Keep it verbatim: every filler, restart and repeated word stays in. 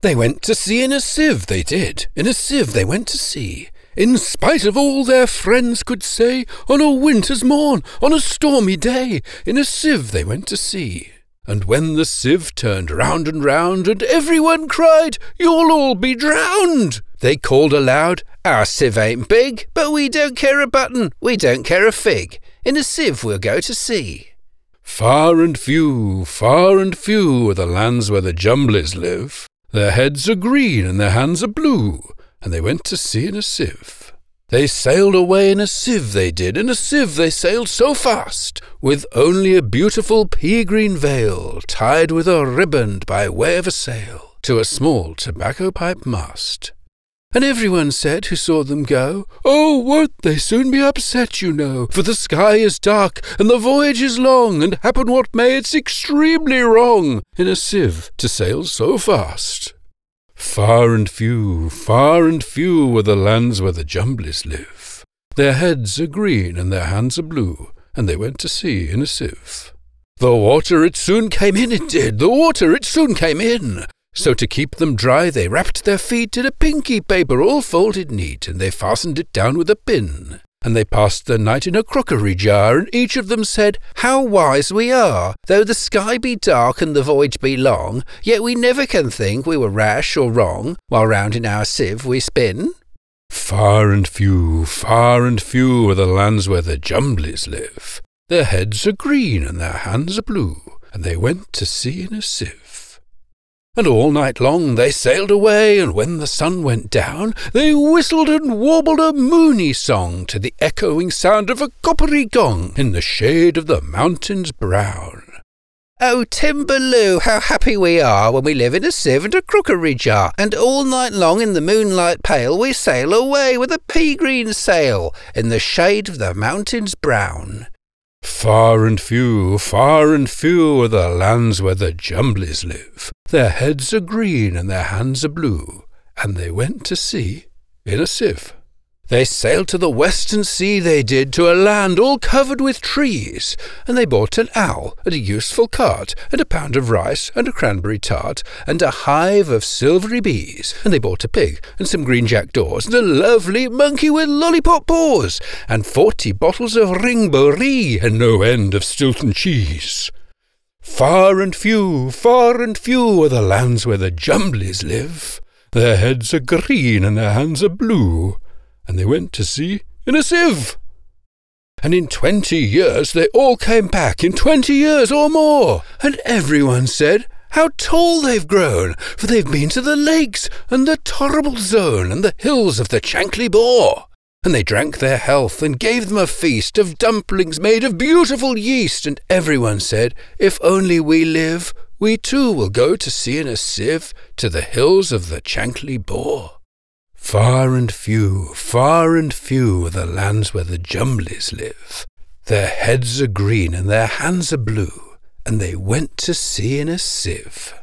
They went to sea in a sieve, they did, in a sieve they went to sea, in spite of all their friends could say, on a winter's morn, on a stormy day, in a sieve they went to sea. And when the sieve turned round and round, and everyone cried, "You'll all be drowned!" they called aloud, "Our sieve ain't big, but we don't care a button, we don't care a fig. In a sieve we'll go to sea." Far and few, far and few are the lands where the Jumblies live. Their heads are green and their hands are blue, and they went to sea in a sieve. They sailed away in a sieve, they did, in a sieve they sailed so fast, with only a beautiful pea-green veil tied with a riband by way of a sail to a small tobacco-pipe mast. And everyone said who saw them go, "Oh, won't they soon be upset, you know, for the sky is dark and the voyage is long, and happen what may, it's extremely wrong in a sieve to sail so fast." Far and few, far and few are the lands where the Jumblies live. Their heads are green and their hands are blue, and they went to sea in a sieve. The water it soon came in, it did, the water it soon came in. So to keep them dry they wrapped their feet in a pinky paper all folded neat, and they fastened it down with a pin. And they passed the night in a crockery jar, and each of them said, "How wise we are! Though the sky be dark and the voyage be long, yet we never can think we were rash or wrong, while round in our sieve we spin." Far and few, far and few are the lands where the Jumblies live. Their heads are green and their hands are blue, and they went to sea in a sieve. And all night long they sailed away, and when the sun went down, they whistled and warbled a moony song to the echoing sound of a coppery gong in the shade of the mountains brown. "Oh, Timbaloo, how happy we are when we live in a sieve and a crockery jar, and all night long in the moonlight pale we sail away with a pea-green sail in the shade of the mountains brown." Far and few, far and few are the lands where the Jumblies live. Their heads are green and their hands are blue, and they went to sea in a sieve. They sailed to the western sea, they did, to a land all covered with trees, and they bought an owl and a useful cart, and a pound of rice and a cranberry tart, and a hive of silvery bees, and they bought a pig and some green jackdaws, and a lovely monkey with lollipop paws, and forty bottles of ring-bo-ree, and no end of Stilton cheese. Far and few, far and few are the lands where the Jumblies live. Their heads are green and their hands are blue, and they went to sea in a sieve. And in twenty years they all came back, in twenty years or more, and everyone said, "How tall they've grown, for they've been to the lakes, and the Torrible Zone, and the hills of the Chankly Bore." And they drank their health, and gave them a feast of dumplings made of beautiful yeast, and everyone said, "If only we live, we too will go to sea in a sieve, to the hills of the Chankly Bore." Far and few, far and few are the lands where the Jumblies live. Their heads are green and their hands are blue, and they went to sea in a sieve.